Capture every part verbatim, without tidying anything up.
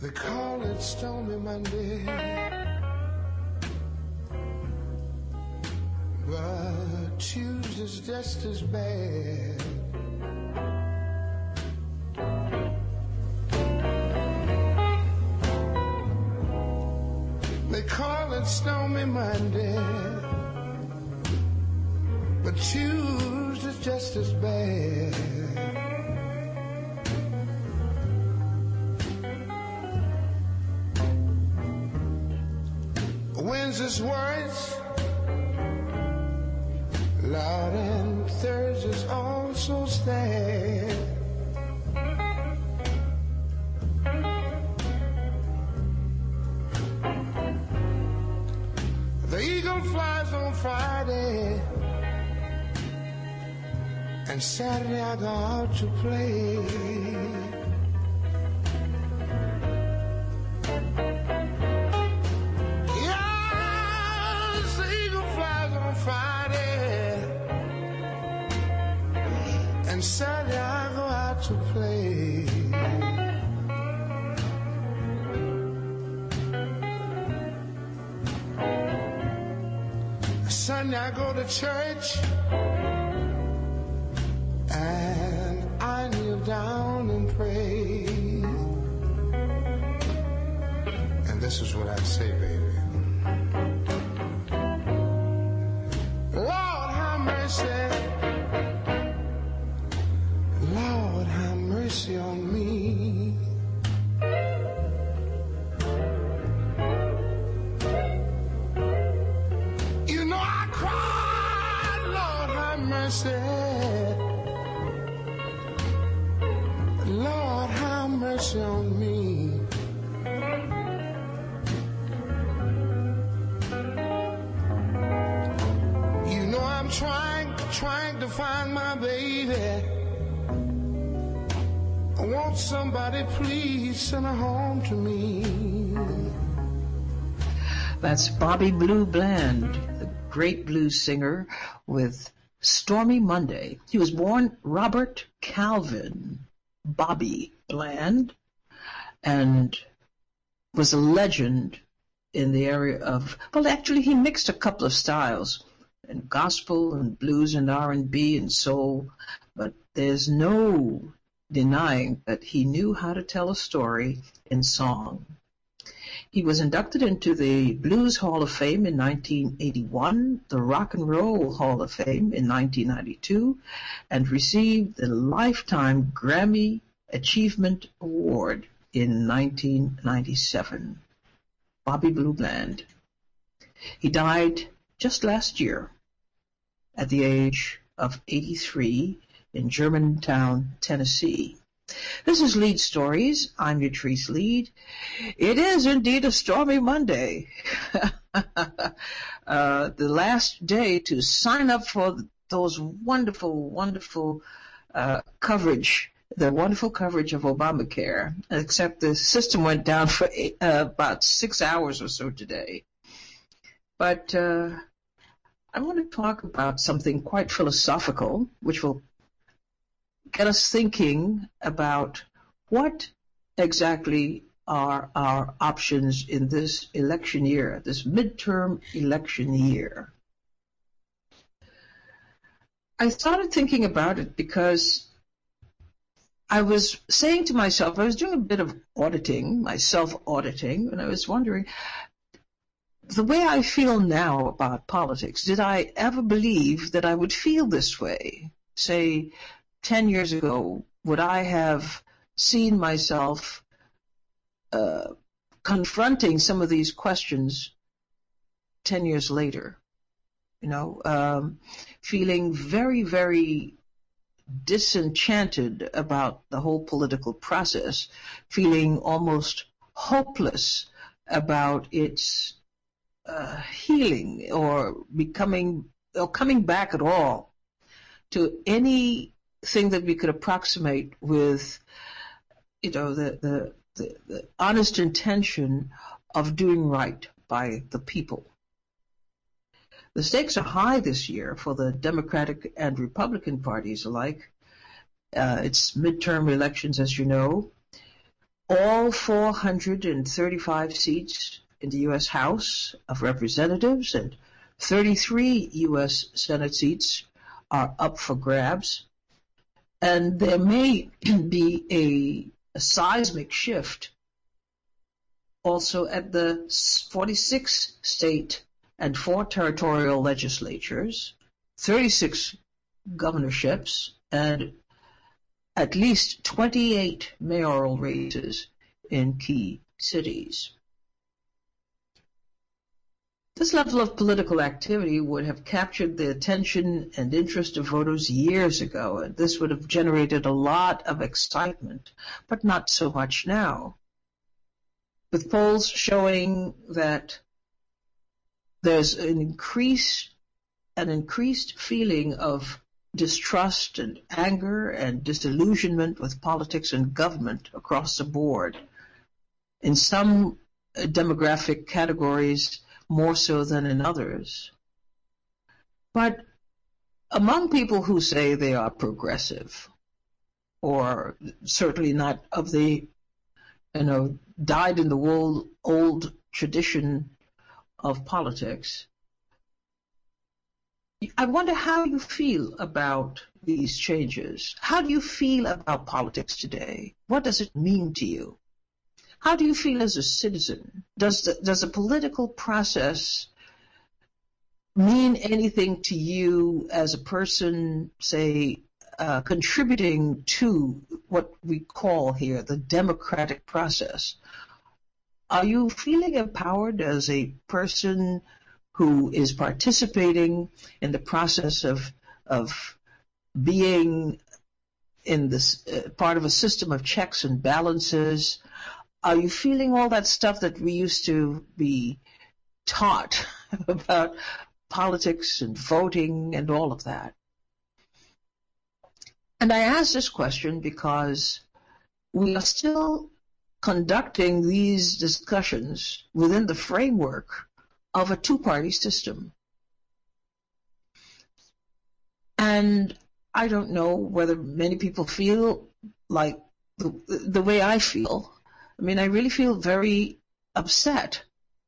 They call it Stormy Monday, but Tuesday's just as bad. They call it Stormy Monday, but Tuesday's just as bad. Wednesday's worse, Lord, and Thursday's also sad. The eagle flies on Friday, and Saturday I go out to play. Yes, the eagle flies on Friday, and Saturday I go out to play. Sunday I go to church, and I kneel down and pray. And this is what I say, baby. Lord, have mercy. Lord, have mercy on me. You know I cried, Lord, have mercy. Lord, have mercy on me. You know I'm trying, trying to find my baby. I want somebody, please send her home to me. That's Bobby Blue Bland, the great blues singer, with Stormy Monday. He was born Robert Calvin Bobby Bland, and was a legend in the area of, well, actually he mixed a couple of styles, and gospel and blues and R and B and soul, but there's no denying that he knew how to tell a story in song. He was inducted into the Blues Hall of Fame in nineteen eighty-one, the Rock and Roll Hall of Fame in nineteen ninety-two, and received the Lifetime Grammy Achievement Award in nineteen ninety-seven. Bobby Blue Bland. He died just last year at the age of eighty-three in Germantown, Tennessee. This is Lead Stories. I'm Yatrice Lead. It is indeed a stormy Monday. uh, the last day to sign up for those wonderful, wonderful uh, coverage, the wonderful coverage of Obamacare, except the system went down for eight, uh, about six hours or so today. But uh, I want to talk about something quite philosophical, which will get us thinking about what exactly are our options in this election year, this midterm election year. I started thinking about it because I was saying to myself, I was doing a bit of auditing, my self-auditing, and I was wondering, the way I feel now about politics, did I ever believe that I would feel this way? Say, ten years ago, would I have seen myself uh, confronting some of these questions ten years later? You know, um, feeling very, very disenchanted about the whole political process, feeling almost hopeless about its uh, healing or becoming or coming back at all to any thing that we could approximate with, you know, the, the, the, the honest intention of doing right by the people. The stakes are high this year for the Democratic and Republican parties alike. Uh, it's midterm elections, as you know. all four hundred thirty-five seats in the U S House of Representatives and thirty-three U S Senate seats are up for grabs. And there may be a, a seismic shift also at the forty-six state and four territorial legislatures, thirty-six governorships, and at least twenty-eight mayoral races in key cities. This level of political activity would have captured the attention and interest of voters years ago, and this would have generated a lot of excitement, but not so much now. With polls showing that there's an increase, an increased feeling of distrust and anger and disillusionment with politics and government across the board. In some demographic categories, more so than in others. But among people who say they are progressive, or certainly not of the, you know, dyed-in-the-wool old tradition of politics, I wonder how you feel about these changes. How do you feel about politics today? What does it mean to you? How do you feel as a citizen? Does the, does the political process mean anything to you as a person, say, uh, contributing to what we call here the democratic process? Are you feeling empowered as a person who is participating in the process of of being in this uh, part of a system of checks and balances? Are you feeling all that stuff that we used to be taught about politics and voting and all of that? And I ask this question because we are still conducting these discussions within the framework of a two-party system. And I don't know whether many people feel like the, the way I feel. I mean, I really feel very upset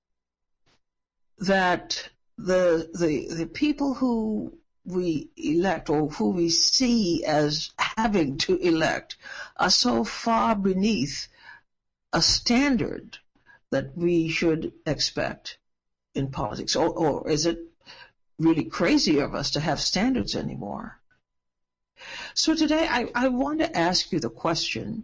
that the the the people who we elect or who we see as having to elect are so far beneath a standard that we should expect in politics. Or, or is it really crazy of us to have standards anymore? So today I, I want to ask you the question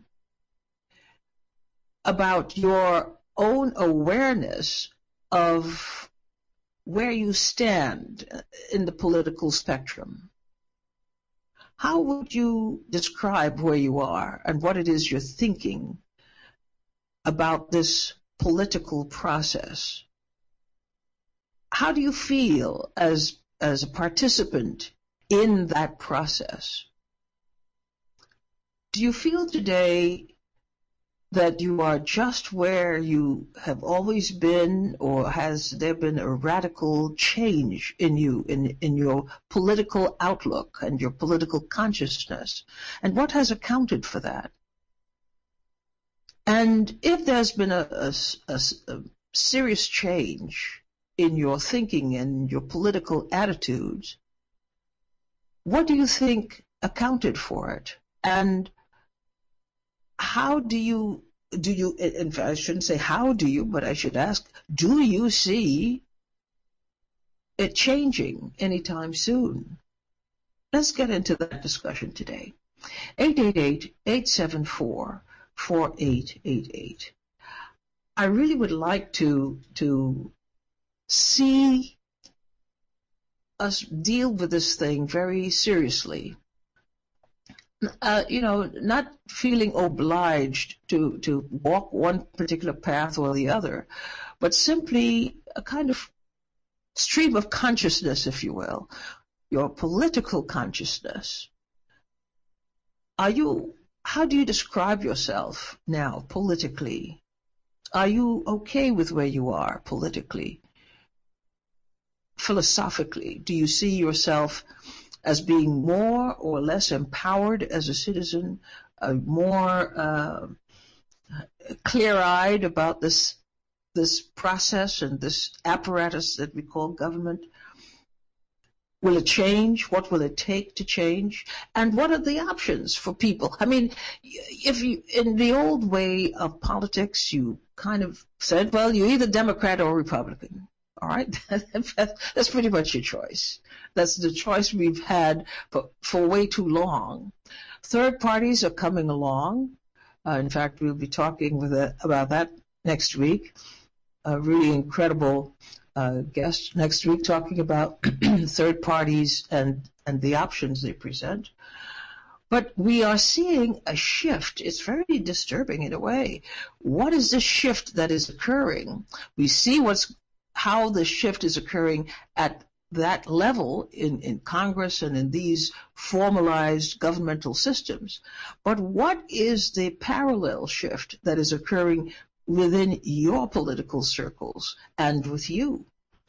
about your own awareness of where you stand in the political spectrum. How would you describe where you are and what it is you're thinking about this political process? How do you feel as, as a participant in that process? Do you feel today that you are just where you have always been, or has there been a radical change in you, in, in your political outlook and your political consciousness? And what has accounted for that? And if there's been a, a, a, a serious change in your thinking and your political attitudes, what do you think accounted for it? And how do you, do you, in fact, I shouldn't say how do you, but I should ask, do you see it changing anytime soon? Let's get into that discussion today. eight eight eight, eight seven four, four eight eight eight. I really would like to, to see us deal with this thing very seriously. Uh, you know, not feeling obliged to, to walk one particular path or the other, but simply a kind of stream of consciousness, if you will, your political consciousness. Are you, how do you describe yourself now politically? Are you okay with where you are politically? Philosophically, do you see yourself as being more or less empowered as a citizen, uh, more uh, clear-eyed about this this process and this apparatus that we call government? Will it change? What will it take to change? And what are the options for people? I mean, if you, in the old way of politics, you kind of said, well, you're either Democrat or Republican. All right? That's pretty much your choice. That's the choice we've had for, for way too long. Third parties are coming along. Uh, in fact, we'll be talking with a, about that next week. A really incredible uh, guest next week talking about third parties and, and the options they present. But we are seeing a shift. It's very disturbing in a way. What is this shift that is occurring? We see what's how the shift is occurring at that level in, in Congress and in these formalized governmental systems. But what is the parallel shift that is occurring within your political circles and with you?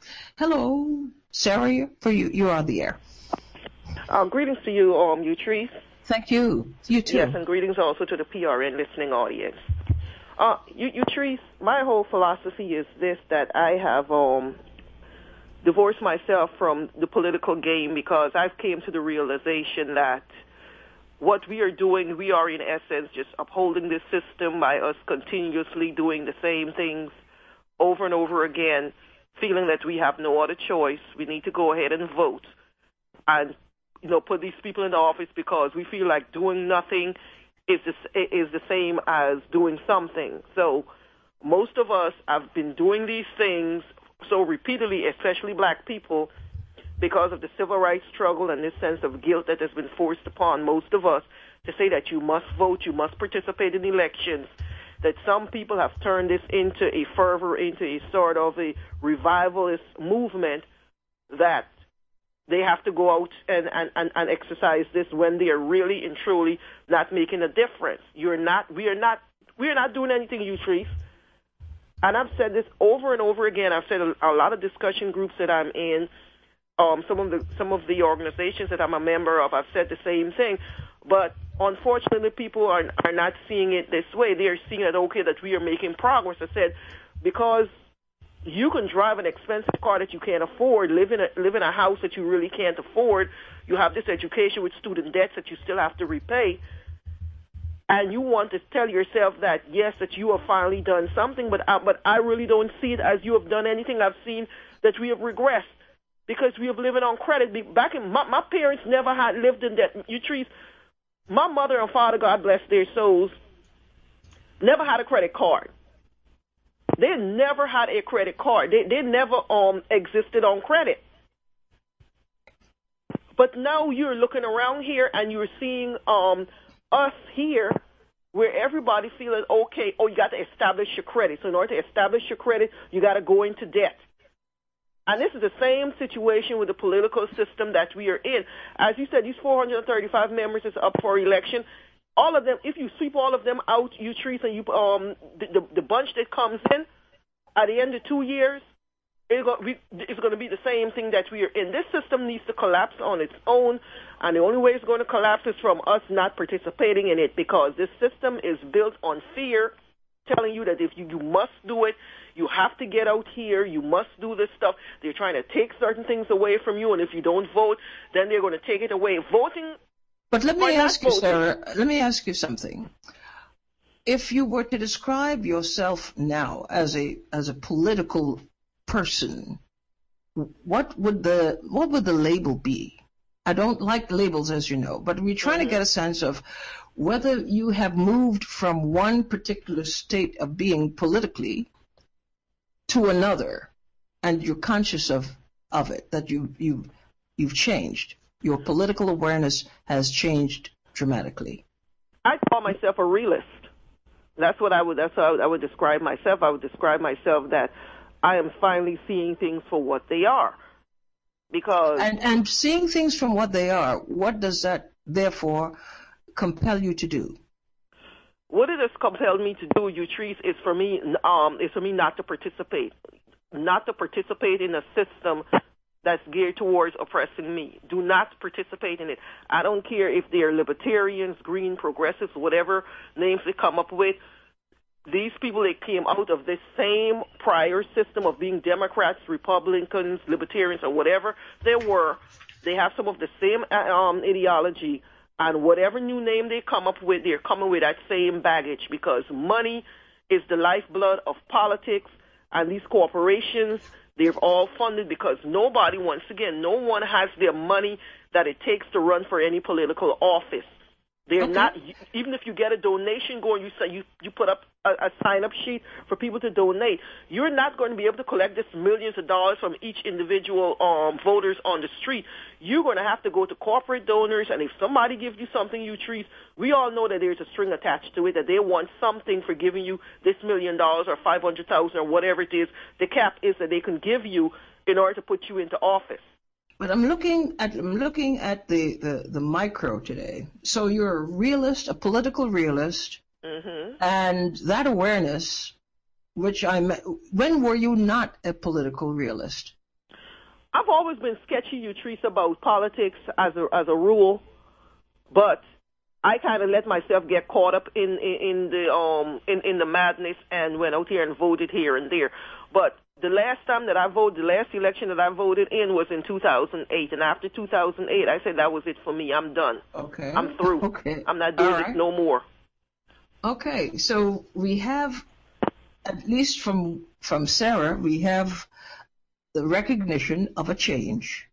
Hello, Sarah, for you, you're on the air. Uh, greetings to you, um, Utrice. Thank you. You too. Yes, and greetings also to the P R N listening audience. Uh, Utrice, my whole philosophy is this, that I have um, divorced myself from the political game because I've came to the realization that what we are doing, we are in essence just upholding this system by us continuously doing the same things over and over again, feeling that we have no other choice. We need to go ahead and vote and, you know, put these people in the office because we feel like doing nothing is the, is the same as doing something. So most of us have been doing these things so repeatedly, especially black people, because of the civil rights struggle and this sense of guilt that has been forced upon most of us to say that you must vote, you must participate in elections, that some people have turned this into a fervor, into a sort of a revivalist movement that they have to go out and, and, and, and exercise this when they are really and truly not making a difference. You're not, we are not, we are not doing anything, Utrice. And I've said this over and over again. I've said a, a lot of discussion groups that I'm in, um, some of the some of the organizations that I'm a member of. I've said the same thing, but unfortunately, people are are not seeing it this way. They are seeing it okay that we are making progress. I said because you can drive an expensive car that you can't afford, live in a live in a house that you really can't afford. You have this education with student debts that you still have to repay. And you want to tell yourself that, yes, that you have finally done something, but I, but I really don't see it as you have done anything. I've seen that we have regressed because we have living on credit. Back in my, my parents never had lived in debt. Utrice, my mother and father, God bless their souls, never had a credit card. They never had a credit card. They they never um existed on credit. But now you're looking around here and you're seeing um. us here where everybody feeling, okay, oh, you got to establish your credit. So in order to establish your credit, you got to go into debt. And this is the same situation with the political system that we are in. As you said, these four hundred thirty-five members is up for election. All of them, if you sweep all of them out, Utrice, and you um the, the, the bunch that comes in at the end of two years, it's going to be the same thing that we are in. This system needs to collapse on its own, and the only way it's going to collapse is from us not participating in it, because this system is built on fear, telling you that if you, you must do it, you have to get out here, you must do this stuff. They're trying to take certain things away from you, and if you don't vote, then they're going to take it away. Voting. But let me ask you, Sarah, let me ask you something. If you were to describe yourself now as a as a political person, what would the what would the label be? I don't like labels, as you know, but we're trying mm-hmm. to get a sense of whether you have moved from one particular state of being politically to another, and you're conscious of of it, that you you you've changed. Your political awareness has changed dramatically. I call myself a realist. That's what I would. That's how I would describe myself. I would describe myself that I am finally seeing things for what they are. Because and and seeing things from what they are, what does that therefore compel you to do? What it has compelled me to do, Utrice, is for me um is for me not to participate, not to participate in a system that's geared towards oppressing me. Do not participate in it. I don't care if they're libertarians, green, progressives, whatever names they come up with. these people, they came out of this same prior system of being Democrats, Republicans, Libertarians, or whatever they were. They have some of the same um, ideology, and whatever new name they come up with, they're coming with that same baggage, because money is the lifeblood of politics, and these corporations, they're all funded because nobody, once again, no one has their money that it takes to run for any political office. They're okay. not, even if you get a donation going, you say you, you put up a, a sign-up sheet for people to donate, you're not going to be able to collect this millions of dollars from each individual um, voters on the street. You're going to have to go to corporate donors, and if somebody gives you something, you treat, we all know that there's a string attached to it, that they want something for giving you this million dollars or five hundred thousand or whatever it is. The cap is that they can give you in order to put you into office. But I'm looking at I'm looking at the, the, the micro today. So you're a realist, a political realist, mm-hmm. and that awareness, which I when were you not a political realist? I've always been sketchy, Utrice, about politics as a as a rule, but I kind of let myself get caught up in, in in the um in in the madness and went out here and voted here and there. But the last time that I voted, the last election that I voted in was in two thousand eight, and after two thousand eight, I said that was it for me. I'm done. Okay. I'm through. Okay. I'm not doing right. this no more. Okay, so we have, at least from from Sarah, we have the recognition of a change,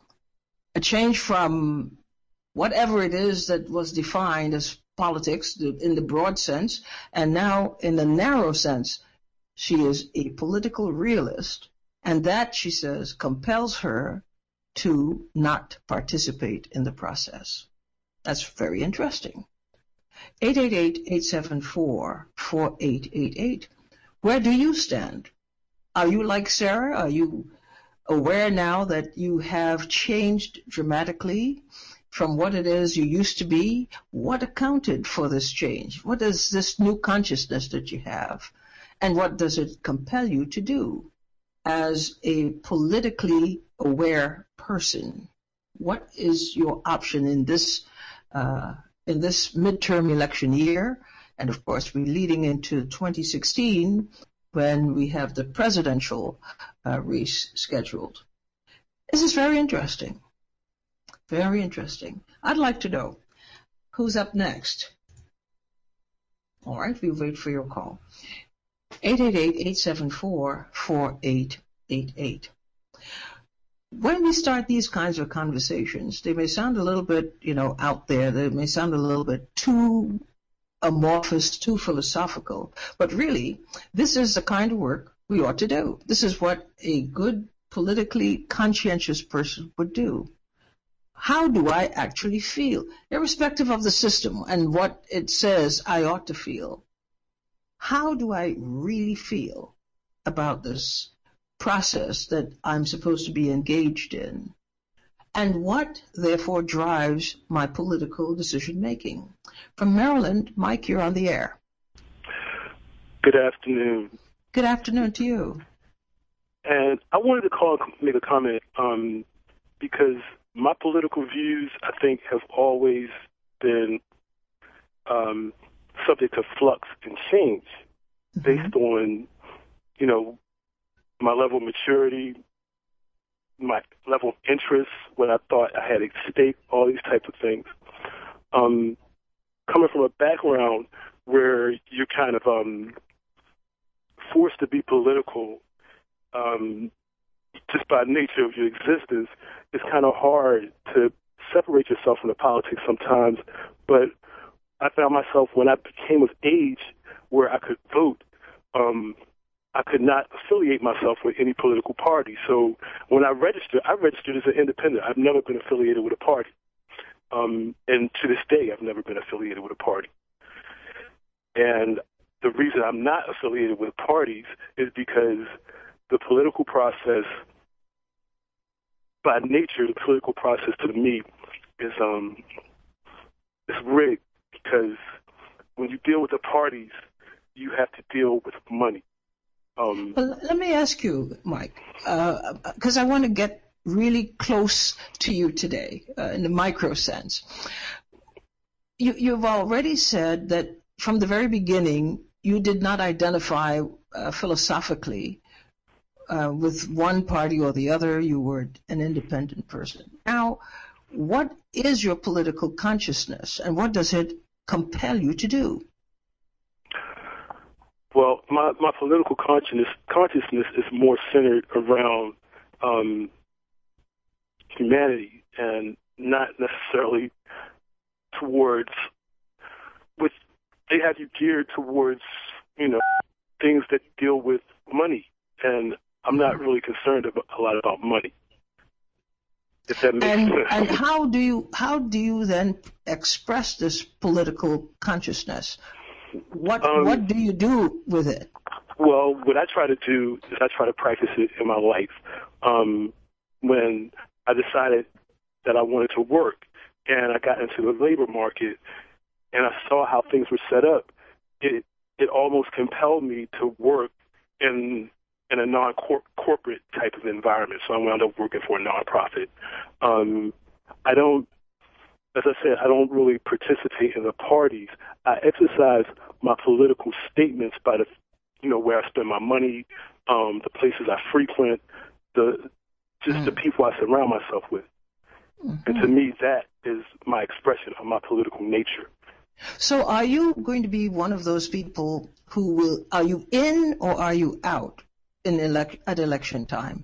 a change from whatever it is that was defined as politics in the broad sense, and now in the narrow sense. She is a political realist, and that, she says, compels her to not participate in the process. That's very interesting. eight eight eight, eight seven four, four eight eight eight. Where do you stand? Are you like Sarah? Are you aware now that you have changed dramatically from what it is you used to be? What accounted for this change? What is this new consciousness that you have? And what does it compel you to do as a politically aware person? What is your option in this uh, in this midterm election year? And of course, we're leading into twenty sixteen when we have the presidential uh, race scheduled. This is very interesting. Very interesting. I'd like to know who's up next. All right, we wait for your call. eight eight eight, eight seven four, four eight eight eight. When we start these kinds of conversations, they may sound a little bit, you know, out there. They may sound a little bit too amorphous, too philosophical. But really, this is the kind of work we ought to do. This is what a good politically conscientious person would do. How do I actually feel, irrespective of the system and what it says I ought to feel? How do I really feel about this process that I'm supposed to be engaged in? And what, therefore, drives my political decision-making? From Maryland, Mike, you're on the air. Good afternoon. Good afternoon to you. And I wanted to call, make a comment um, because my political views, I think, have always been um, subject to flux and change mm-hmm. based on, you know, my level of maturity, my level of interest, what I thought I had at stake, all these types of things. Um, coming from a background where you're kind of um, forced to be political um, just by nature of your existence, it's kind of hard to separate yourself from the politics sometimes. But I found myself when I became of age where I could vote, um, I could not affiliate myself with any political party. So when I registered, I registered as an independent. I've never been affiliated with a party. Um, and to this day, I've never been affiliated with a party. And the reason I'm not affiliated with parties is because the political process, by nature, the political process to me is um, is rigged, because when you deal with the parties, you have to deal with money. Um, well, let me ask you, Mike, because uh, I want to get really close to you today uh, in the micro sense. You, you've already said that from the very beginning you did not identify uh, philosophically uh, with one party or the other. You were an independent person. Now, what is your political consciousness, and what does it compel you to do? Well, my, my political consciousness consciousness is more centered around um, humanity and not necessarily towards, with, they have you geared towards, you know, things that deal with money. And I'm not really concerned about, a lot about money. If that makes and, sense. And how do you, how do you then express this political consciousness? What, um, what do you do with it? Well, what I try to do is I try to practice it in my life. Um, when I decided that I wanted to work and I got into the labor market and I saw how things were set up, it it almost compelled me to work in in a non-corporate type of environment. So I wound up working for a nonprofit. Um, I don't, as I said, I don't really participate in the parties. I exercise my political statements by the, you know, where I spend my money, um, the places I frequent, the just mm. the people I surround myself with. Mm-hmm. And to me, that is my expression of my political nature. So are you going to be one of those people who will, are you in or are you out in elect, at election time?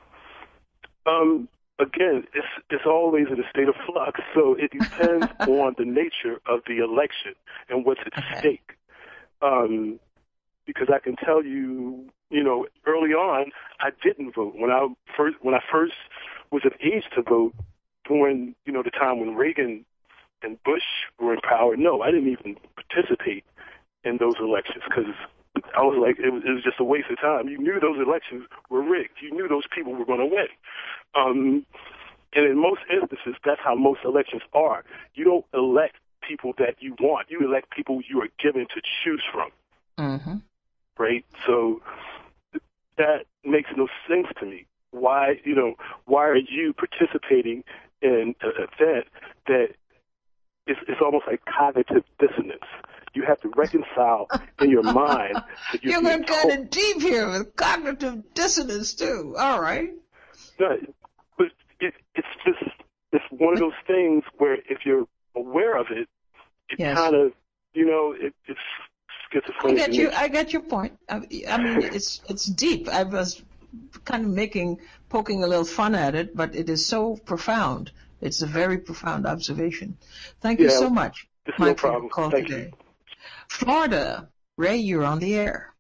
Um, again, it's, it's always in a state of flux, so it depends on the nature of the election and what's at okay. stake. Um, because I can tell you, you know, early on, I didn't vote. When I first, when I first was of age to vote, during, you know, the time when Reagan and Bush were in power, no, I didn't even participate in those elections because I was like, it was, it was just a waste of time. You knew those elections were rigged. You knew those people were going to win. Um, and in most instances, that's how most elections are. You don't elect people that you want. You elect people you are given to choose from. Mm-hmm. Right? So that makes no sense to me. Why, you know, why are you participating in an event that It's, it's almost like cognitive dissonance. You have to reconcile in your mind that you're, you're being going kind of deep here with cognitive dissonance too. All right. No, but it, it's just it's one of those things where if you're aware of it, it yes. kind of, you know, it, it's schizophrenic. I get you. I get your point. I, I mean, it's it's deep. I was kind of making poking a little fun at it, but it is so profound. It's a very profound observation. Thank you yeah, so much, Mike, no problem. for call Thank today. You. Florida, Ray, you're on the air.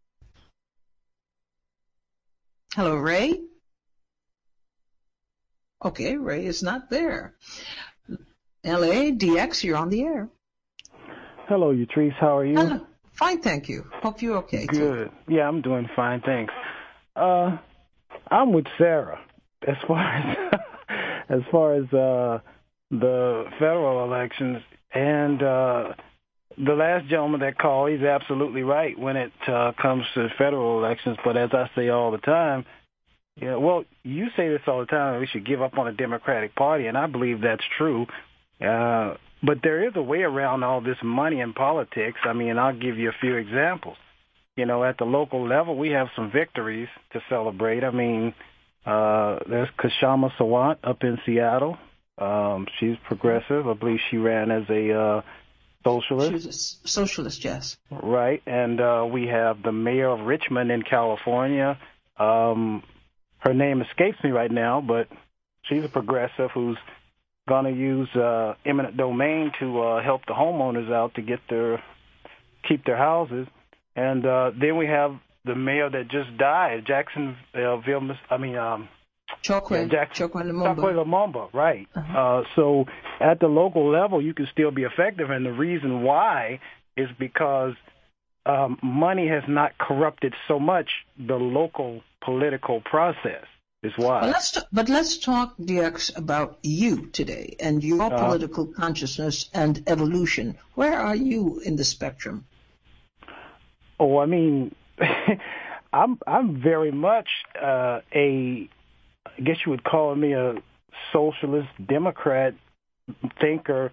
Hello, Ray? Okay, Ray is not there. L A, D X, you're on the air. Hello, Yatrice. How are you? Hello. Fine, thank you. Hope you're okay, Good. too. Yeah, I'm doing fine, thanks. Uh, I'm with Sarah as far as as far as uh, the federal elections. And uh, the last gentleman that called, he's absolutely right when it uh, comes to federal elections. But as I say all the time, yeah, well, you say this all the time, we should give up on the Democratic Party, and I believe that's true. Uh, but there is a way around all this money in politics. I mean, I'll give you a few examples. You know, at the local level, we have some victories to celebrate. I mean, uh, there's Kshama Sawant up in Seattle. Um, she's progressive. I believe she ran as a uh, socialist. She was a socialist, yes. Right. And uh, we have the mayor of Richmond in California. Um, her name escapes me right now, but she's a progressive who's going to use uh, eminent domain to uh, help the homeowners out to get their keep their houses. And uh, then we have the mayor that just died, Jacksonville, I mean, um, Chokwe, yeah, Jackson, Chokwe Lumumba. Chokwe Lumumba, right. Uh-huh. Uh, so at the local level, you can still be effective, and the reason why is because um, money has not corrupted so much the local political process. Is why. But let's, t- but let's talk, D X, about you today and your uh, political consciousness and evolution. Where are you in the spectrum? Oh, I mean, I'm I'm very much uh, a, I guess you would call me a socialist Democrat thinker.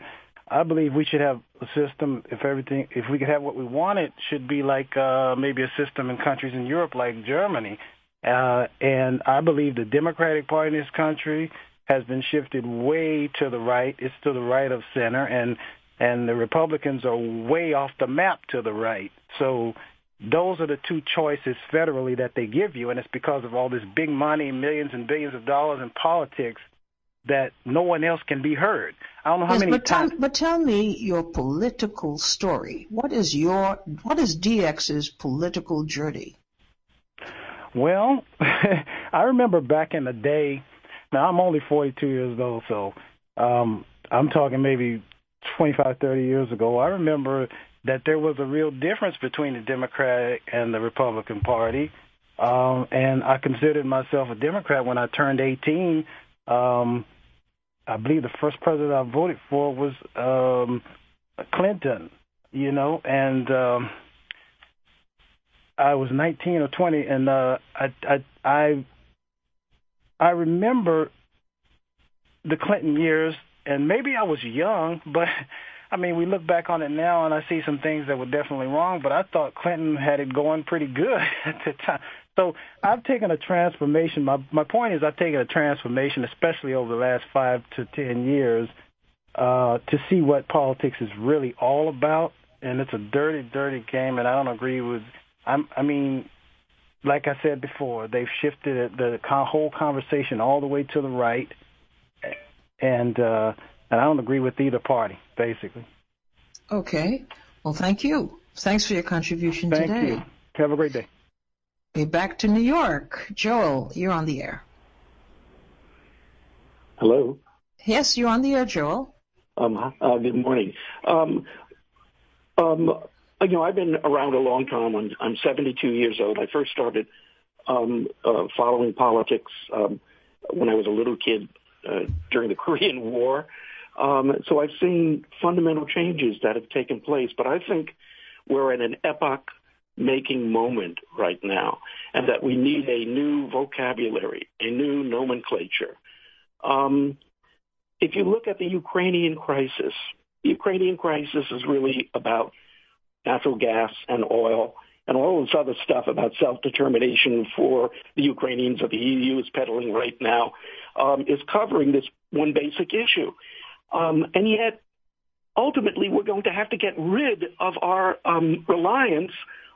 I believe we should have a system, if everything, if we could have what we wanted, should be like uh, maybe a system in countries in Europe like Germany. Uh, and I believe the Democratic Party in this country has been shifted way to the right. It's to the right of center, and and the Republicans are way off the map to the right. So those are the two choices federally that they give you, and it's because of all this big money, millions and billions of dollars in politics, that no one else can be heard. I don't know how yes, many but times. Tell, but tell me your political story. What is your what is D X's political journey? Well, I remember back in the day. Now I'm only forty-two years old, so um, I'm talking maybe twenty-five, thirty years ago. I remember that there was a real difference between the Democratic and the Republican Party, um, and I considered myself a Democrat when I turned eighteen. Um, I believe the first president I voted for was um, Clinton, you know, and um, I was nineteen or twenty, and uh, I, I, I, I remember the Clinton years, and maybe I was young, but I mean, we look back on it now, and I see some things that were definitely wrong, but I thought Clinton had it going pretty good at the time. So I've taken a transformation. My my point is I've taken a transformation, especially over the last five to ten years, uh, to see what politics is really all about. And it's a dirty, dirty game, and I don't agree with I'm, I mean, like I said before, they've shifted the whole conversation all the way to the right, and uh, and I don't agree with either party, basically. Okay. Well, thank you. Thanks for your contribution Thank today. you. Have a great day. We're back to New York. Joel, you're on the air. Hello. Yes, you're on the air, Joel. Um, uh, good morning. Um, um, you know, I've been around a long time. I'm, I'm seventy-two years old. I first started um, uh, following politics um, when I was a little kid uh, during the Korean War. Um, so I've seen fundamental changes that have taken place. But I think we're at an epoch-making moment right now, and that we need a new vocabulary, a new nomenclature. Um, if you look at the Ukrainian crisis, the Ukrainian crisis is really about natural gas and oil and all this other stuff about self-determination for the Ukrainians that the E U is peddling right now, um, is covering this one basic issue. Um, and yet, ultimately, we're going to have to get rid of our um, reliance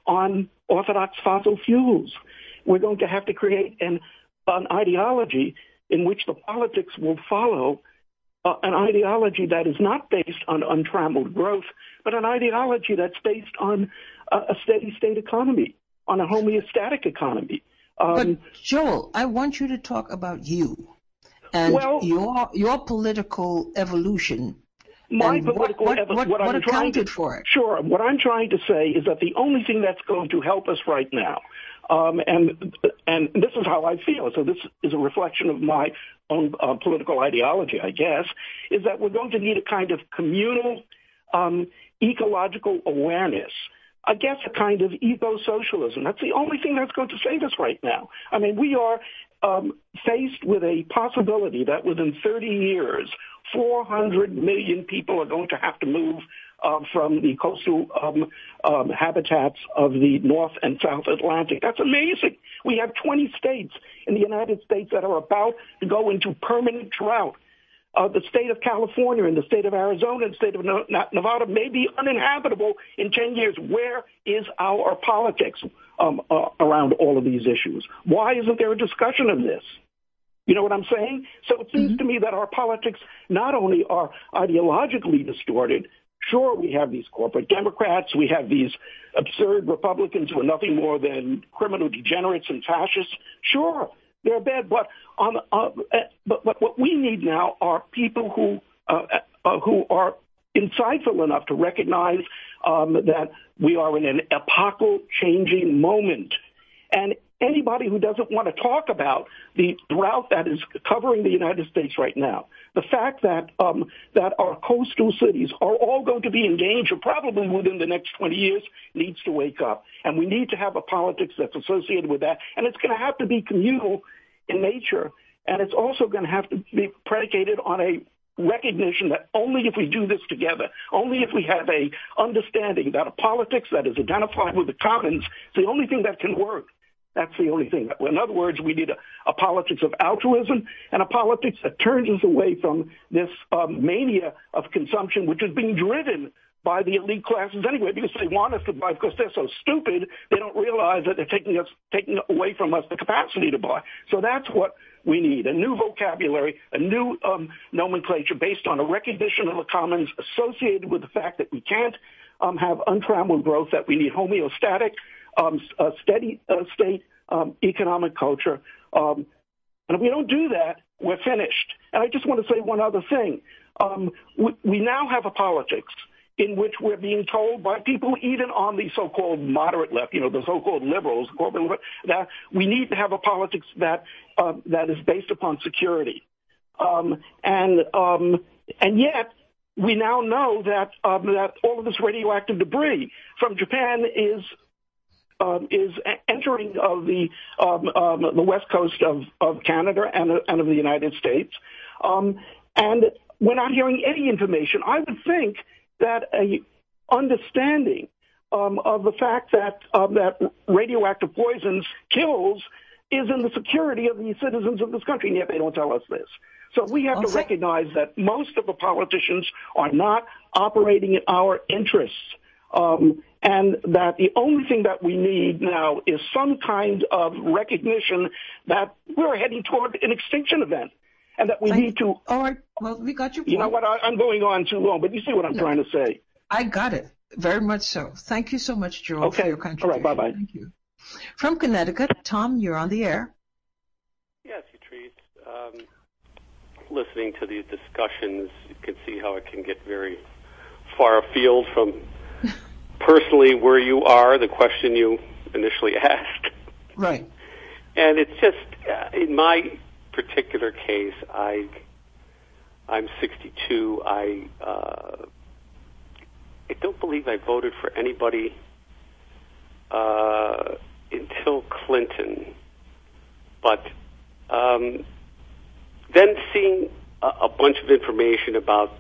on orthodox fossil fuels. We're going to have to create an, an ideology in which the politics will follow uh, an ideology that is not based on untrammeled growth, but an ideology that's based on a, a steady state economy, on a homeostatic economy. Um, but Joel, I want you to talk about you and well, your your political evolution. My and political what, ev- what, what, what I'm trying accounted to, for it? Sure. What I'm trying to say is that the only thing that's going to help us right now, um, and and this is how I feel, so this is a reflection of my own uh, political ideology, I guess, is that we're going to need a kind of communal um, ecological awareness. I guess a kind of eco-socialism. That's the only thing that's going to save us right now. I mean, we are um, faced with a possibility that within thirty years, four hundred million people are going to have to move uh, from the coastal um, um, habitats of the North and South Atlantic. That's amazing. We have twenty states in the United States that are about to go into permanent drought. Uh, the state of California and the state of Arizona and the state of Nevada may be uninhabitable in ten years. Where is our politics um, uh, around all of these issues? Why isn't there a discussion of this? You know what I'm saying? So it seems mm-hmm. to me that our politics not only are ideologically distorted. Sure, we have these corporate Democrats. We have these absurd Republicans who are nothing more than criminal degenerates and fascists. Sure, they're bad, but on uh, but, but what we need now are people who uh, uh, who are insightful enough to recognize um, that we are in an epochal changing moment, and anybody who doesn't want to talk about the drought that is covering the United States right now, the fact that um, that our coastal cities are all going to be in danger probably within the next twenty years, needs to wake up. And we need to have a politics that's associated with that. And it's going to have to be communal in nature. And it's also going to have to be predicated on a recognition that only if we do this together, only if we have a understanding that a politics that is identified with the commons is the only thing that can work. That's the only thing. In other words, we need a, a politics of altruism and a politics that turns us away from this um, mania of consumption, which is being driven by the elite classes anyway, because they want us to buy because they're so stupid, they don't realize that they're taking us, taking away from us the capacity to buy. So that's what we need, a new vocabulary, a new um, nomenclature based on a recognition of the commons associated with the fact that we can't um, have untrammeled growth, that we need homeostatic, um, a steady uh, state um, economic culture. Um, and if we don't do that, we're finished. And I just want to say one other thing. Um, we, we now have a politics in which we're being told by people even on the so-called moderate left, you know, the so-called liberals, that we need to have a politics that uh, that is based upon security. Um, and um, and yet we now know that um, that all of this radioactive debris from Japan is um, is entering of the um, um, the west coast of, of Canada and, and of the United States. Um, and we're not hearing any information. I would think that a understanding um, of the fact that um, that radioactive poisons kills is in the security of the citizens of this country, and yet they don't tell us this. So we have okay. to recognize that most of the politicians are not operating in our interests, um, and that the only thing that we need now is some kind of recognition that we're heading toward an extinction event. And that we Thank need to. All right. Well, we got your point. You know what? I, I'm going on too long, but you see what I'm no, trying to say. I got it. Very much so. Thank you so much, Joel, okay. for your contribution. All right. Bye-bye. Thank you. From Connecticut, Tom, you're on the air. Yes, Utrice. Um, listening to these discussions, you can see how it can get very far afield from personally where you are, the question you initially asked. Right. And it's just, uh, in my particular case, I, I'm sixty-two. I, uh, I don't believe I voted for anybody uh, until Clinton. But um, then seeing a, a bunch of information about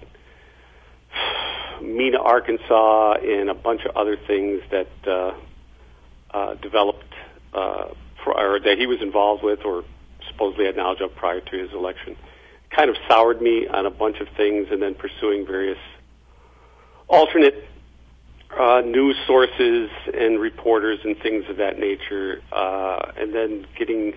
Mena, Arkansas, and a bunch of other things that uh, uh, developed uh, for, or that he was involved with, or supposedly had knowledge of prior to his election, kind of soured me on a bunch of things, and then pursuing various alternate uh, news sources and reporters and things of that nature, uh, and then getting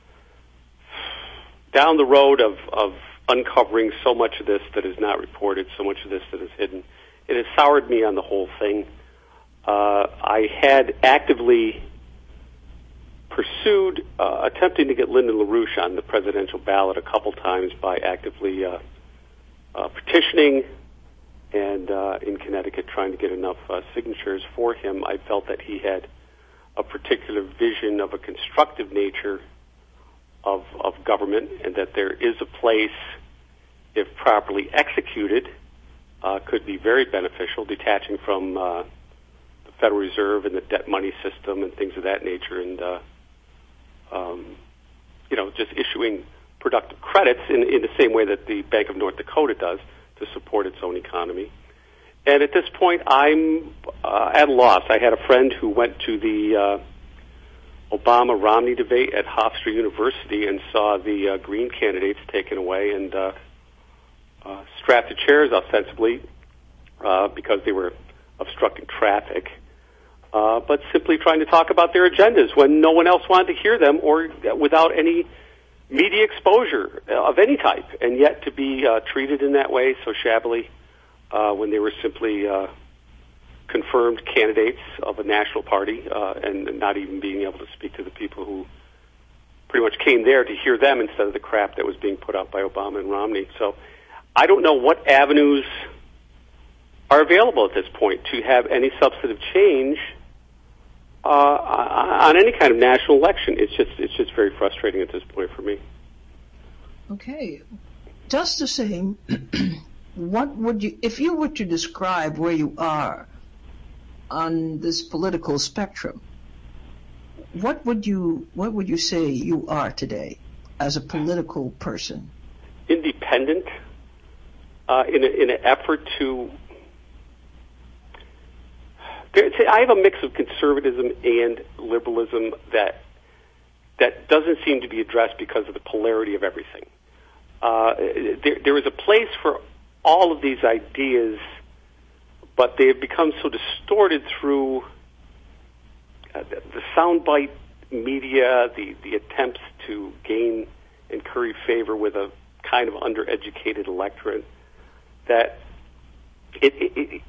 down the road of, of uncovering so much of this that is not reported, so much of this that is hidden. It has soured me on the whole thing. Uh, I had actively pursued uh, attempting to get Lyndon LaRouche on the presidential ballot a couple times by actively uh, uh, petitioning and uh, in Connecticut trying to get enough uh, signatures for him. I felt that he had a particular vision of a constructive nature of, of government, and that there is a place, if properly executed, uh, could be very beneficial, detaching from uh, the Federal Reserve and the debt money system and things of that nature, and uh, Um, you know, just issuing productive credits in, in the same way that the Bank of North Dakota does to support its own economy. And at this point, I'm uh, at a loss. I had a friend who went to the uh, Obama-Romney debate at Hofstra University and saw the uh, Green candidates taken away and uh, uh, strapped to chairs ostensibly uh, because they were obstructing traffic. Uh, but simply trying to talk about their agendas when no one else wanted to hear them, or without any media exposure of any type, and yet to be uh, treated in that way so shabbily uh, when they were simply uh, confirmed candidates of a national party uh, and not even being able to speak to the people who pretty much came there to hear them instead of the crap that was being put out by Obama and Romney. So I don't know what avenues are available at this point to have any substantive change Uh, on any kind of national election. It's just it's just very frustrating at this point for me. Okay. Just the same, what would you, if you were to describe where you are on this political spectrum, what would you what would you say you are today as a political person? Independent. uh, in, a, in an effort to. There, I have a mix of conservatism and liberalism that that doesn't seem to be addressed because of the polarity of everything. Uh, there, there is a place for all of these ideas, but they have become so distorted through uh, the, the soundbite media, the, the attempts to gain and curry favor with a kind of undereducated electorate, that it, it, it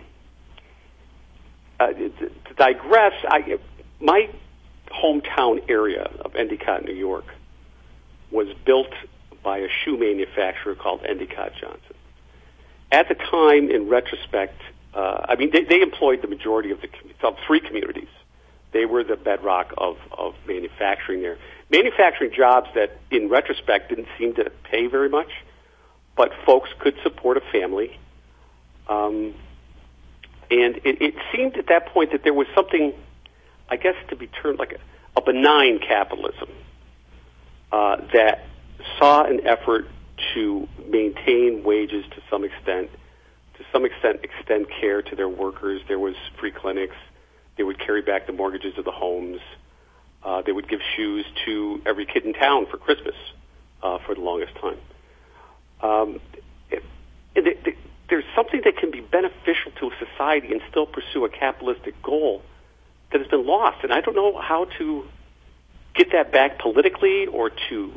uh, to, to digress, I, my hometown area of Endicott, New York, was built by a shoe manufacturer called Endicott Johnson. At the time, in retrospect, uh, I mean, they, they employed the majority of the of three communities. They were the bedrock of, of manufacturing there. Manufacturing jobs that, in retrospect, didn't seem to pay very much, but folks could support a family. Um, and it, it seemed at that point that there was something, I guess, to be termed like a, a benign capitalism uh, that saw an effort to maintain wages to some extent, to some extent extend care to their workers. There was free clinics. They would carry back the mortgages of the homes. Uh, they would give shoes to every kid in town for Christmas uh, for the longest time. Um, it, it, it, there's something that can be beneficial to a society and still pursue a capitalistic goal that has been lost. And I don't know how to get that back politically or to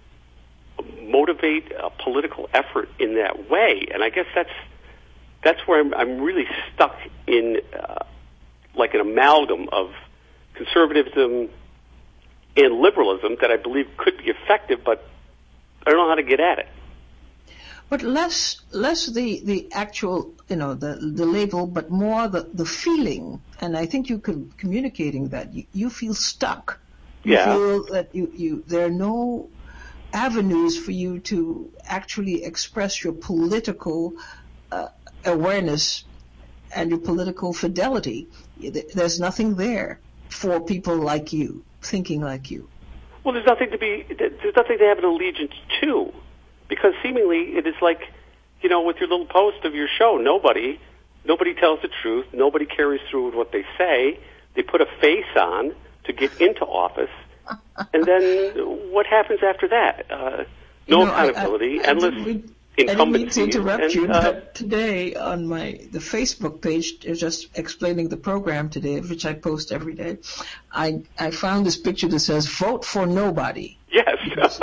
motivate a political effort in that way. And I guess that's that's where I'm, I'm really stuck in uh, like an amalgam of conservatism and liberalism that I believe could be effective, but I don't know how to get at it. But less less the, the actual, you know, the the label, but more the, the feeling. And I think you can communicating that you, you feel stuck. You yeah. feel that you, you there are no avenues for you to actually express your political uh, awareness and your political fidelity. There's nothing there for people like you, thinking like you. Well, there's nothing to be, there's nothing to have an allegiance to, because seemingly it is like, you know, with your little post of your show, nobody, nobody tells the truth, nobody carries through with what they say, they put a face on to get into office, and then what happens after that? Uh, no you know, accountability, I, I, endless I incumbencies. I didn't mean to interrupt and, you, uh, but today on my the Facebook page, they're just explaining the program today, which I post every day. I I found this picture that says "Vote for Nobody." Yes.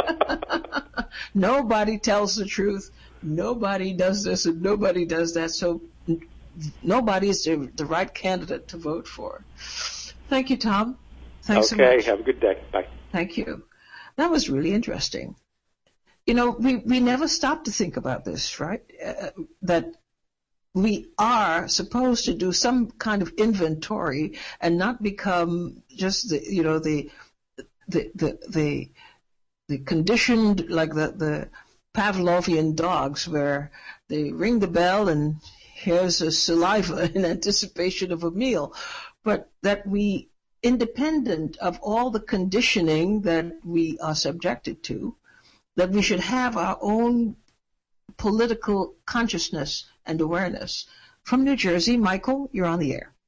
Nobody tells the truth. Nobody does this and nobody does that. So n- nobody is the, the right candidate to vote for. Thank you, Tom. Thanks okay, so much. Have a good day. Bye. Thank you. That was really interesting. You know, we, we never stop to think about this, right? Uh, that we are supposed to do some kind of inventory and not become just the, you know, the, the, the, the, the conditioned, like the, the Pavlovian dogs where they ring the bell and here's a saliva in anticipation of a meal. But that we, independent of all the conditioning that we are subjected to, that we should have our own political consciousness and awareness. From New Jersey, Michael, you're on the air.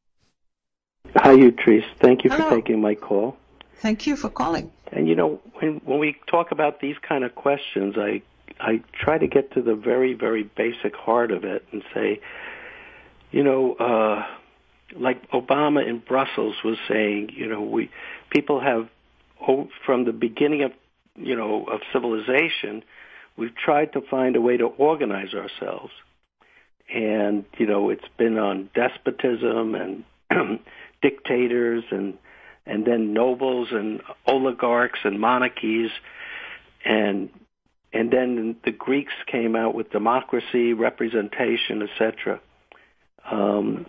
Hi, Utrice. Thank you Hello. for taking my call. Thank you for calling. And, you know, when, when we talk about these kind of questions, I, I try to get to the very, very basic heart of it and say, you know, uh, like Obama in Brussels was saying, you know, we people have, oh, from the beginning of, you know, of civilization, we've tried to find a way to organize ourselves. And, you know, it's been on despotism and dictators and and then nobles and oligarchs and monarchies. And and then the Greeks came out with democracy, representation, et cetera. Um,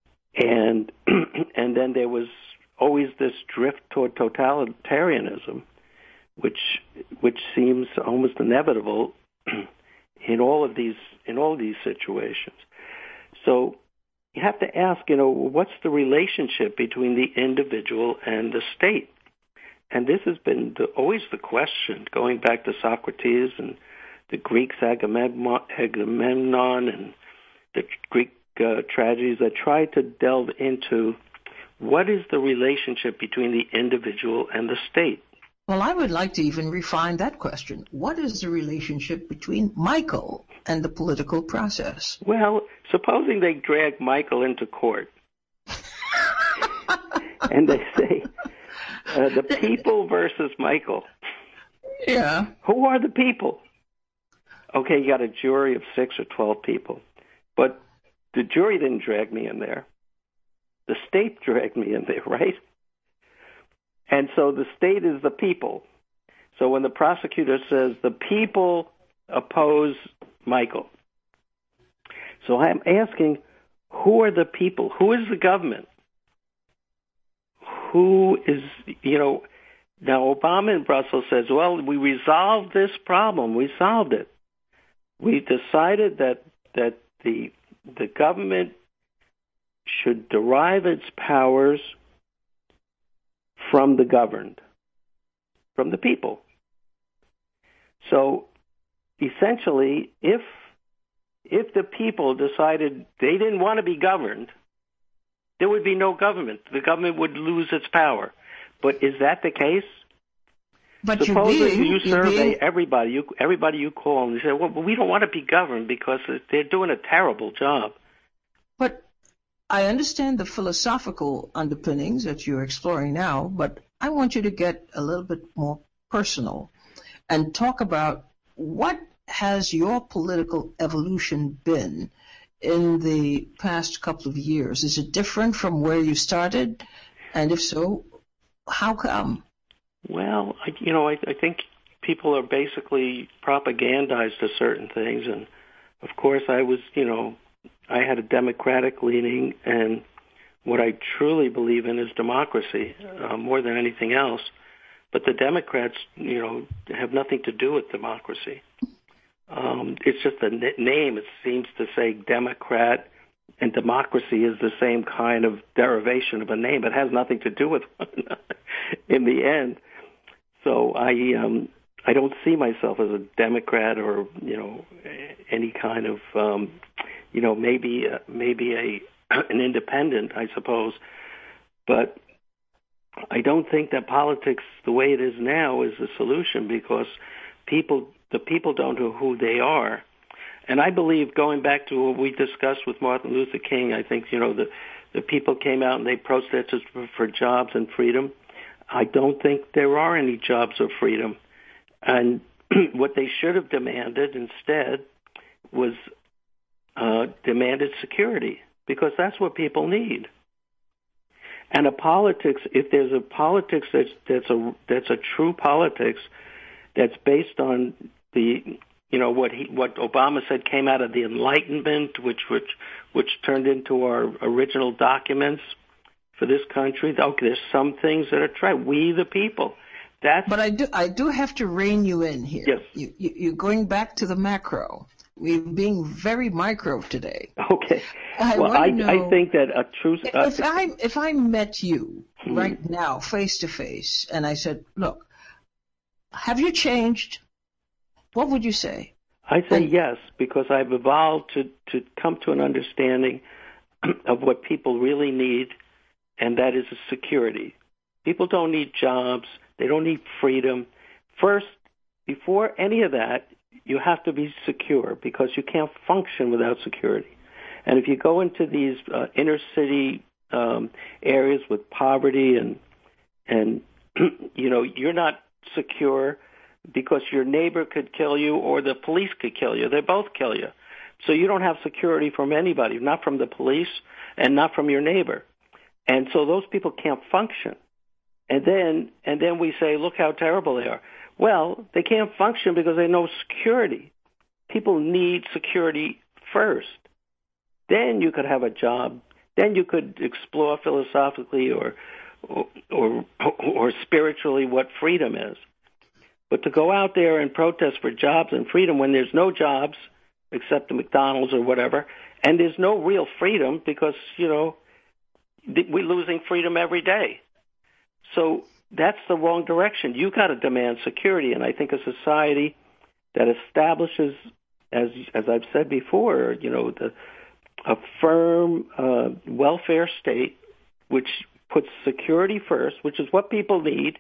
and and then there was always this drift toward totalitarianism, which which seems almost inevitable in all of these in all of these situations. So you have to ask, you know, what's the relationship between the individual and the state? And this has been the, always the question, going back to Socrates and the Greeks, Agamemnon, Agamemnon and the Greek uh, tragedies that try to delve into what is the relationship between the individual and the state. Well, I would like to even refine that question. What is the relationship between Michael and the political process? Well, supposing they drag Michael into court and they say, uh, the people versus Michael. Yeah. Who are the people? Okay, you got a jury of six or twelve people. But the jury didn't drag me in there. The state dragged me in there, right? And so the state is the people. So when the prosecutor says the people oppose Michael, so I'm asking, who are the people? Who is the government? Who is, you know, now Obama in Brussels says, well, we resolved this problem. We solved it. We decided that that the the government should derive its powers from the governed, from the people. So essentially, if if the people decided they didn't want to be governed, there would be no government. The government would lose its power. But is that the case? But Suppose you're being, you you're survey being... everybody, you, everybody you call, and you say, well, we don't want to be governed because they're doing a terrible job. But I understand the philosophical underpinnings that you're exploring now, but I want you to get a little bit more personal and talk about what has your political evolution been in the past couple of years? Is it different from where you started? And if so, how come? Well, I, you know, I, I think people are basically propagandized to certain things. And, of course, I was, you know, I had a democratic leaning, and what I truly believe in is democracy uh, more than anything else. But the Democrats, you know, have nothing to do with democracy. Um, it's just a n- name. It seems to say Democrat, and democracy is the same kind of derivation of a name. It has nothing to do with one in the end. So I um, I don't see myself as a Democrat or, you know, any kind of, um, you know, maybe uh, maybe a an independent, I suppose. But I don't think that politics, the way it is now, is the solution, because people, the people don't know who they are. And I believe, going back to what we discussed with Martin Luther King, I think, you know, the, the people came out and they protested for, for jobs and freedom. I don't think there are any jobs or freedom. And what they should have demanded instead was uh, demanded security, because that's what people need. And a politics, if there's a politics that's that's a that's a true politics, that's based on the, you know, what he what Obama said came out of the Enlightenment, which which which turned into our original documents for this country. Okay, there's some things that are true. We the people. That's. But I do I do have to rein you in here. Yes. You, you, you're going back to the macro. We're being very micro today. Okay. I well, I, know, I think that a true. Uh, if I if I met you hmm. right now, face to face, and I said, "Look, have you changed?" What would you say? I say and, yes, because I've evolved to to come to an understanding of what people really need, and that is security. People don't need jobs. They don't need freedom. First, before any of that, you have to be secure, because you can't function without security. And if you go into these uh, inner city um, areas with poverty and, and you know, you're not secure because your neighbor could kill you or the police could kill you. They both kill you. So you don't have security from anybody, not from the police and not from your neighbor. And so those people can't function. And then, and then we say, look how terrible they are. Well, they can't function because they have no security. People need security first. Then you could have a job. Then you could explore philosophically or, or or or spiritually what freedom is. But to go out there and protest for jobs and freedom when there's no jobs except the McDonald's or whatever, and there's no real freedom because, you know, we're losing freedom every day. So that's the wrong direction. You got to demand security, and I think a society that establishes, as as I've said before, you know, the a firm uh, welfare state which puts security first, which is what people need.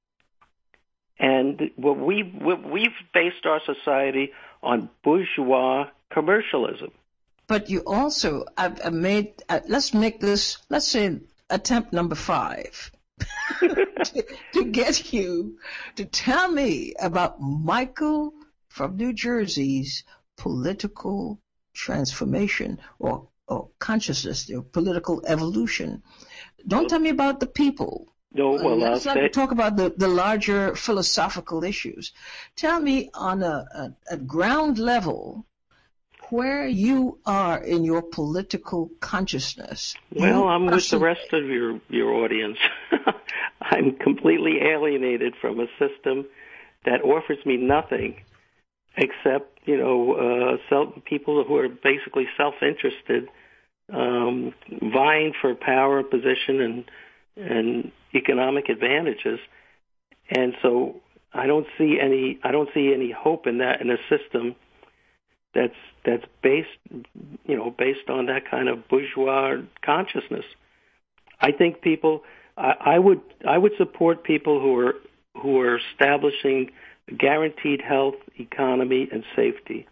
And what we what we've based our society on bourgeois commercialism. But you also I've, I've made. Uh, let's make this. Let's say attempt number five to, to get you to tell me about Michael from New Jersey's political transformation or or consciousness, or political evolution. Don't tell me about the people. No, well, uh, let's I'll not say, talk about the, the larger philosophical issues. Tell me on a, a, a ground level where you are in your political consciousness. Well, You I'm with the personally- rest of your, your audience. I'm completely alienated from a system that offers me nothing except, you know, uh, self, people who are basically self-interested, um, vying for power, position, and and economic advantages. And so I don't see any I don't see any hope in that in a system that's that's based you know based on that kind of bourgeois consciousness. I think people I, I would I would support people who are who are establishing guaranteed health, economy, and safety,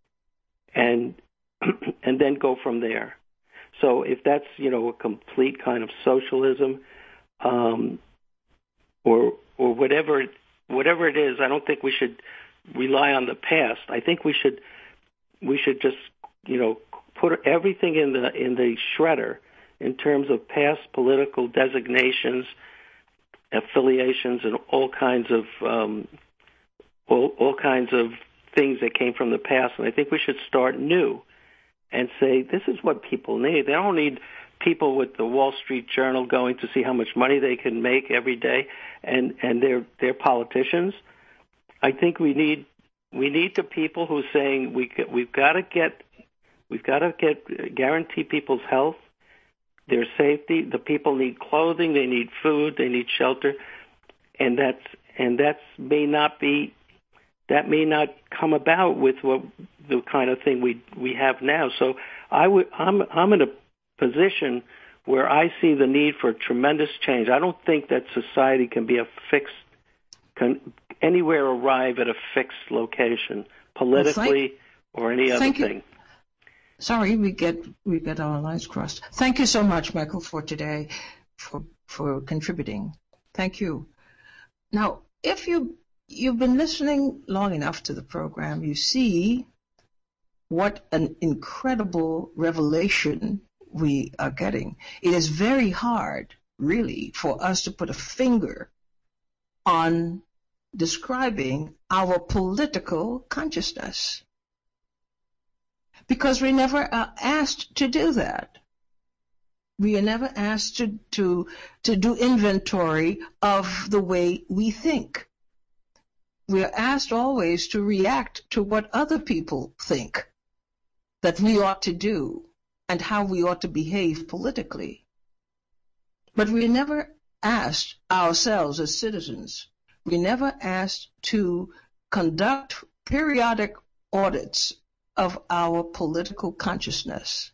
and and then go from there. So if that's you know a complete kind of socialism, um, or or whatever whatever it is, I don't think we should rely on the past. I think we should we should just you know put everything in the in the shredder in terms of past political designations, affiliations, and all kinds of um, all all kinds of things that came from the past. And I think we should start new and say, this is what people need. They don't need people with the Wall Street Journal going to see how much money they can make every day, and, and they're, they're politicians. I think we need we need the people who are saying we we've got to get we've got to get guarantee people's health, their safety. The people need clothing, they need food, they need shelter, and that's and that's may not be that may not come about with what the kind of thing we we have now. So I would I'm I'm in a position where I see the need for tremendous change. I don't think that society can be a fixed can anywhere arrive at a fixed location politically well, thank, or any other thing. You. Sorry, we get we get our lines crossed. Thank you so much, Michael, for today, for for contributing. Thank you. Now, if you you've been listening long enough to the program, you see what an incredible revelation we are getting. It is very hard, really, for us to put a finger on describing our political consciousness, because we never are asked to do that. We are never asked to, to, to do inventory of the way we think. We are asked always to react to what other people think that we ought to do and how we ought to behave politically. But we are never asked ourselves as citizens, we never asked to conduct periodic audits of our political consciousness.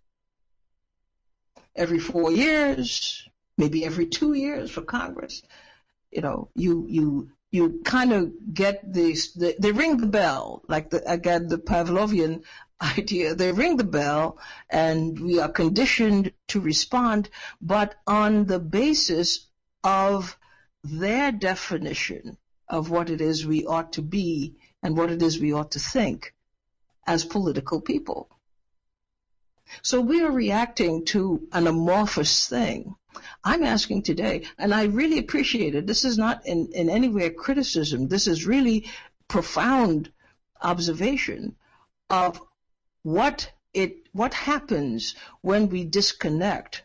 Every four years, maybe every two years for Congress, you know, you you you kind of get this. The, they ring the bell, like the, again the Pavlovian idea. They ring the bell, and we are conditioned to respond, but on the basis of their definition of what it is we ought to be and what it is we ought to think as political people. So we are reacting to an amorphous thing. I'm asking today, and I really appreciate it. This is not in, in any way a criticism. This is really profound observation of what it what happens when we disconnect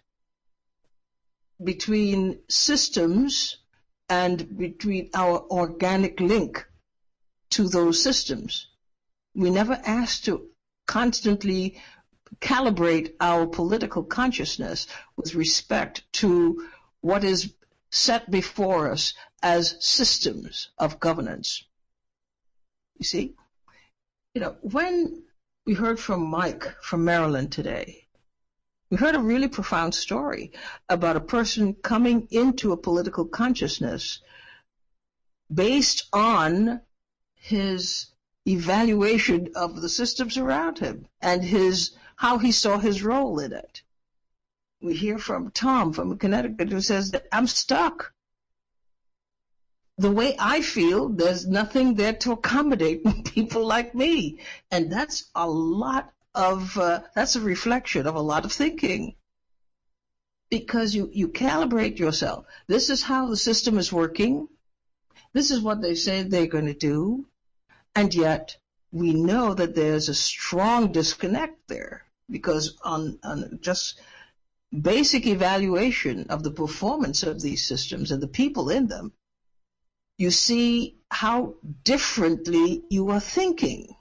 between systems and between our organic link to those systems. We never asked to constantly calibrate our political consciousness with respect to what is set before us as systems of governance. You see? you know, when we heard from Mike from Maryland today, we heard a really profound story about a person coming into a political consciousness based on his evaluation of the systems around him and his how he saw his role in it. We hear from Tom from Connecticut who says that I'm stuck. The way I feel, there's nothing there to accommodate people like me. And that's a lot of, uh, that's a reflection of a lot of thinking. Because you, you calibrate yourself. This is how the system is working. This is what they say they're going to do. And yet we know that there's a strong disconnect there. Because on, on just basic evaluation of the performance of these systems and the people in them, you see how differently you are thinking.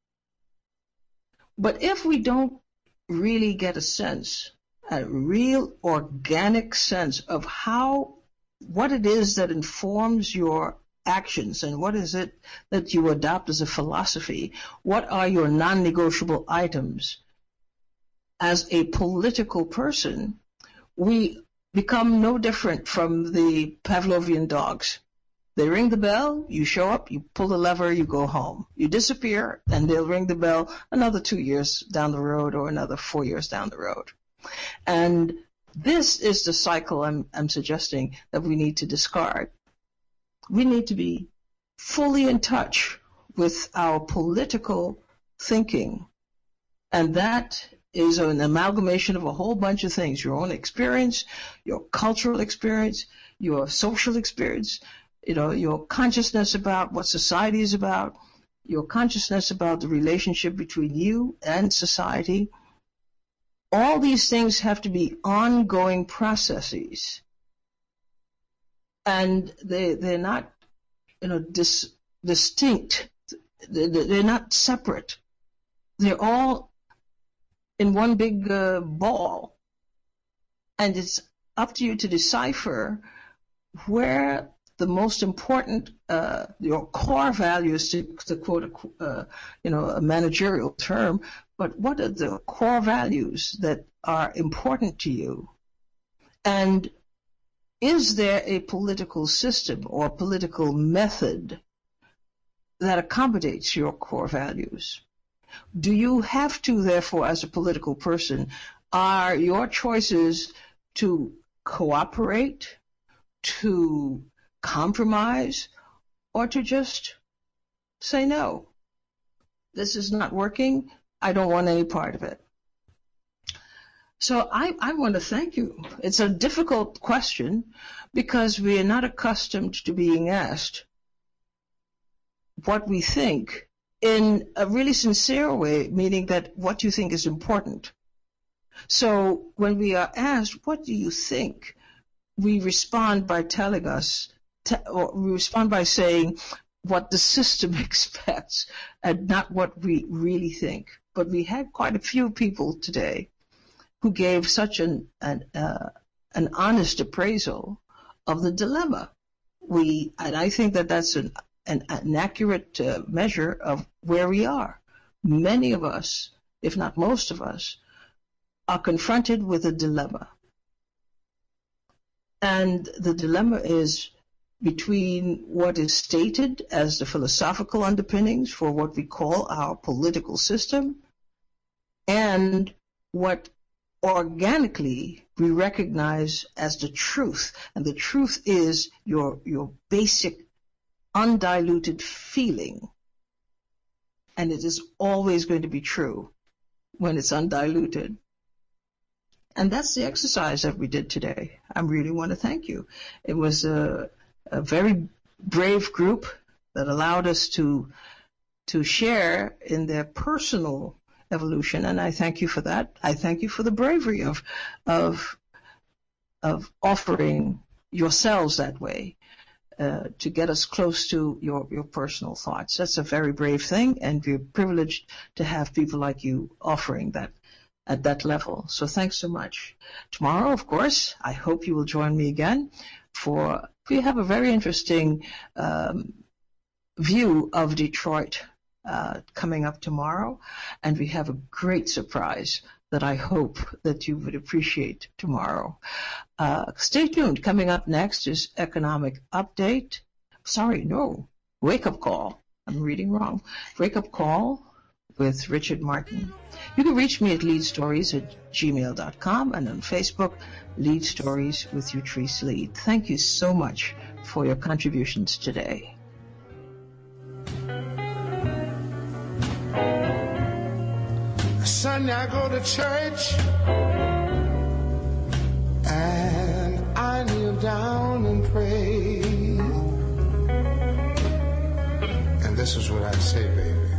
But if we don't really get a sense, a real organic sense of how, what it is that informs your actions and what is it that you adopt as a philosophy, what are your non-negotiable items as a political person, we become no different from the Pavlovian dogs. They ring the bell, you show up, you pull the lever, you go home. You disappear, and they'll ring the bell another two years down the road or another four years down the road. And this is the cycle I'm, I'm suggesting that we need to discard. We need to be fully in touch with our political thinking. And that is an amalgamation of a whole bunch of things. Your own experience, your cultural experience, your social experience, you know, your consciousness about what society is about, your consciousness about the relationship between you and society. All these things have to be ongoing processes. And they, they're not, you know, dis, distinct. They're not separate. They're all in one big uh, ball. And it's up to you to decipher where the most important, uh, your core values, to, to quote a, uh, you know, a managerial term, but what are the core values that are important to you? And is there a political system or political method that accommodates your core values? Do you have to, therefore, as a political person, are your choices to cooperate, to compromise, or to just say no? This is not working. I don't want any part of it. So I, I want to thank you. It's a difficult question because we are not accustomed to being asked what we think in a really sincere way, meaning that what you think is important. So when we are asked, what do you think? We respond by telling us, or we respond by saying what the system expects and not what we really think. But we had quite a few people today who gave such an an, uh, an honest appraisal of the dilemma. We, and I think that that's an an, an accurate uh, measure of where we are. Many of us, if not most of us, are confronted with a dilemma. And the dilemma is between what is stated as the philosophical underpinnings for what we call our political system and what organically we recognize as the truth. And the truth is your, your basic undiluted feeling. And it is always going to be true when it's undiluted. And that's the exercise that we did today. I really want to thank you. It was a, a very brave group that allowed us to to share in their personal evolution, and I thank you for that. I thank you for the bravery of of of offering yourselves that way uh, to get us close to your your personal thoughts. That's a very brave thing, and we're privileged to have people like you offering that at that level. So thanks so much. Tomorrow, of course, I hope you will join me again for, we have a very interesting um, view of Detroit uh, coming up tomorrow, and we have a great surprise that I hope that you would appreciate tomorrow. Uh, stay tuned. Coming up next is Economic Update. Sorry, no, Wake Up Call. I'm reading wrong. Wake Up Call with Richard Martin. You can reach me at lead stories at gmail dot com and on Facebook, Lead Stories with Utrice Lead. Thank you so much for your contributions today. Sunday I go to church and I kneel down and pray. And this is what I say, baby.